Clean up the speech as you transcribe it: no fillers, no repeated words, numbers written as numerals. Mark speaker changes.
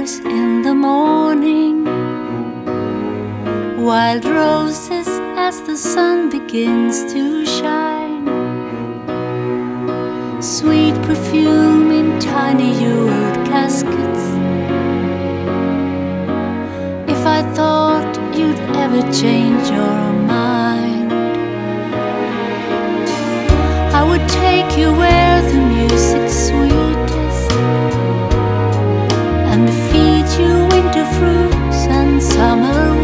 Speaker 1: flowers in the morning, wild roses as the sun begins to shine, sweet perfume in tiny jeweled caskets. If I thought you'd ever change your mind, I would take you where the music's sweetest and feed you winter fruits and summer